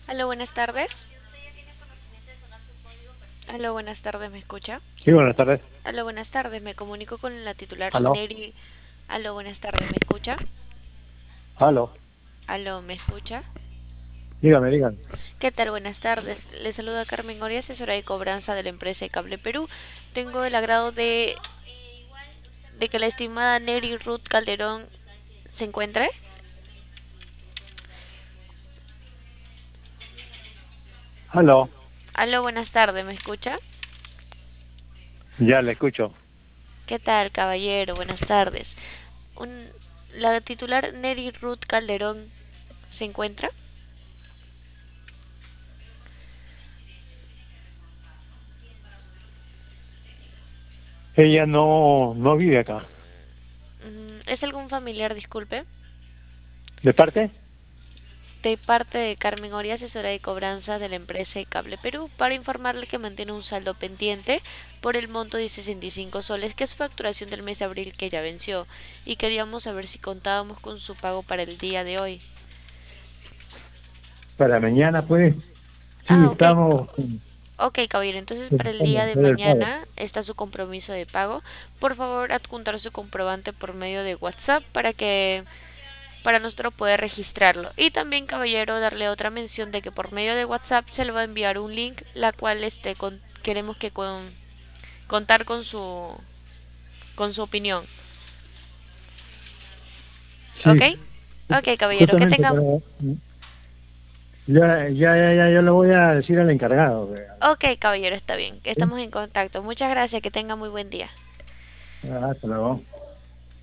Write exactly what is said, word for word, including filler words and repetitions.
Aló, buenas tardes. Aló, buenas tardes, ¿me escucha? Sí, buenas tardes. Aló, buenas tardes, me comunico con la titular Aló, Neri. Aló, buenas tardes, ¿me escucha? aló. Aló, ¿me escucha? Dígame, dígame. ¿Qué tal? Buenas tardes. Le saluda Carmen Oria, asesora de cobranza de la empresa de Cable Perú. Tengo el agrado de, de que la estimada Neri Ruth Calderón se encuentre. Aló, Aló, buenas tardes, ¿me escucha? ya le escucho. ¿Qué tal, caballero? Buenas tardes. Un- la titular Neri Ruth Calderón se encuentra. Ella no, no vive acá. Mm, ¿Es algún familiar, disculpe? ¿De parte? De parte de Carmen Oria, asesora de cobranza de la empresa de Cable Perú, para informarle que mantiene un saldo pendiente por el monto de sesenta y cinco soles, que es facturación del mes de abril que ya venció, y queríamos saber si contábamos con su pago para el día de hoy. Para mañana, pues. Sí, Ah, ok. estamos Ok, caballero, entonces para el pensando día en de hacer el pago. mañana está su compromiso de pago. Por favor, adjuntar su comprobante por medio de WhatsApp para que para nosotros poder registrarlo. Y también, caballero, darle otra mención de que por medio de WhatsApp se le va a enviar un link, la cual este con- queremos que con- contar con su con su opinión. ¿Ok? Sí, Ok, caballero, que justamente, tenga. pero ya, ya, ya, ya, yo le voy a decir al encargado. Que- Ok, caballero, está bien. ¿Sí? Estamos en contacto. Muchas gracias. Que tenga muy buen día. Ah, hasta luego.